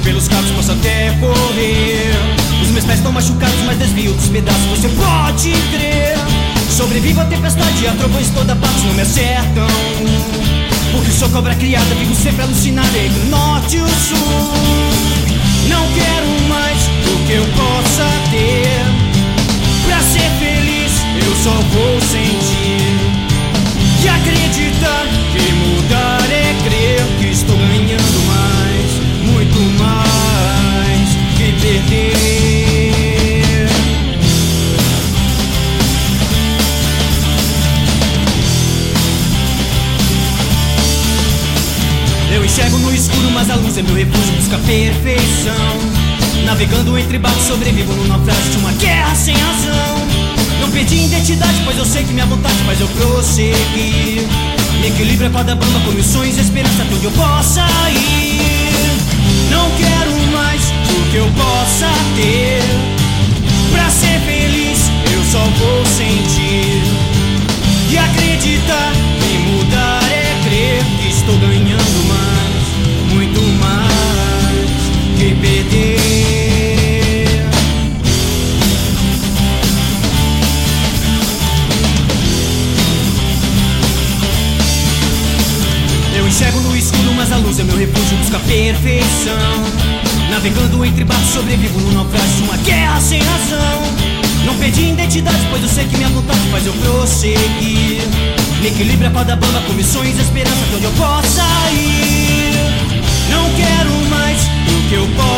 pelos carros, posso até correr. Os meus pés estão machucados, mas desvio dos pedaços, você pode crer. Sobrevivo à tempestade, a trovões toda parte não me acertam. Porque sou cobra criada, vivo sempre alucinada entre o norte e o sul. Não quero mais o que eu possa ter. Pra ser feliz eu só vou sentir. E acreditar que mudar é crer que estou ganhando mais, muito mais que perder. Eu enxergo no escuro, mas a luz é meu refúgio, busca perfeição. Navegando entre barcos, sobrevivo no naufrágio de uma guerra sem razão. Não perdi identidade, pois eu sei que minha vontade faz eu prosseguir. Me equilibra com a da banda, com meus sonhos e esperança até onde eu possa ir. Não quero mais o que eu possa ter. Pra ser feliz eu só vou sentir. E acreditar que mudar é crer que estou ganhando mais, muito mais que perder. Eu enxergo no escuro, mas a luz é meu refúgio, busca perfeição. Navegando entre barcos, sobrevivo no naufrágio de uma guerra sem razão. Não perdi identidade, pois eu sei que minha vontade faz eu prosseguir. Me equilibra com a da banda, com missões e esperança até onde eu possa ir. Não quero mais o que eu posso